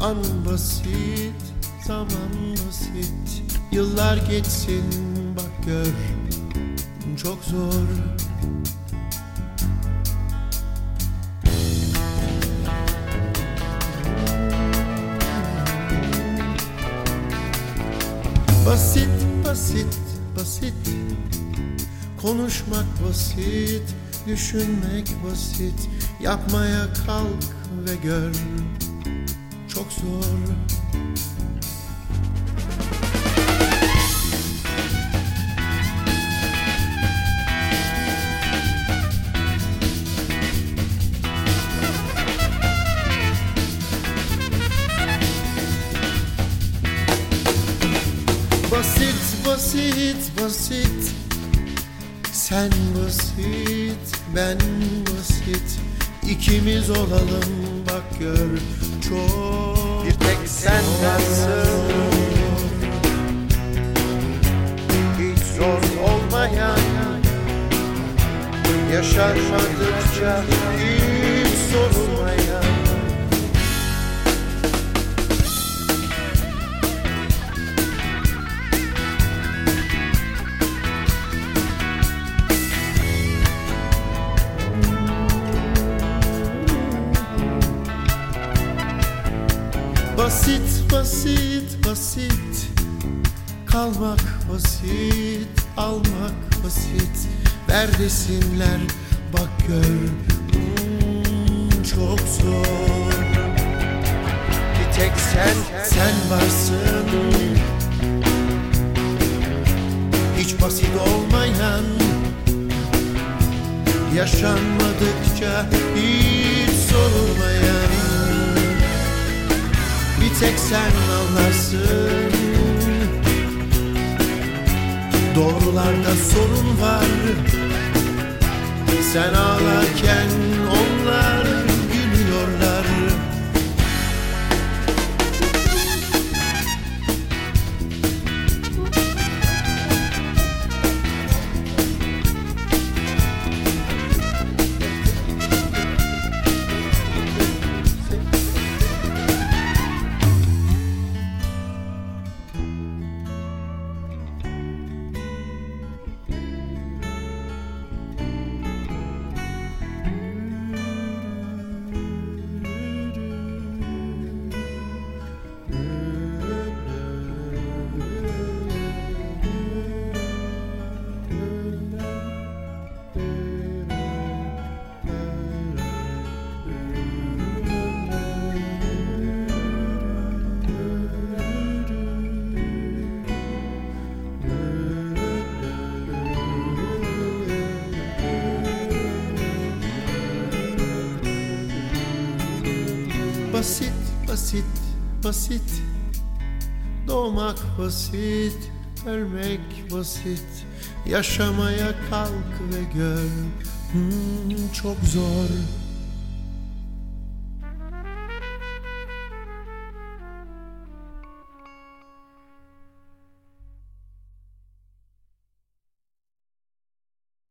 An basit, zaman basit. Yıllar geçsin bak gör, çok zor. Basit, basit, basit. Konuşmak basit, düşünmek basit. Yapmaya kalk ve gör, çok zor. Basit, basit, basit. Sen basit, ben basit. İkimiz olalım bak gör, çok. Bir tek sen varsın, hiç zor olmayan. Yaşanmadıkça hiç sorulmayan. Basit, basit, basit. Kalmak basit, almak basit. Ver desinler bak gör, çok zor. Bir tek Sen varsın, hiç basit olmayan. Yaşanmadıkça hiç sorulmayan. Bir tek sen anlarsın, doğrularda sorun var. Sen ağlarken onlar gülüyorlar. Basit, basit, basit. Doğmak basit, ölmek basit. Yaşamaya kalk ve gör, çok zor.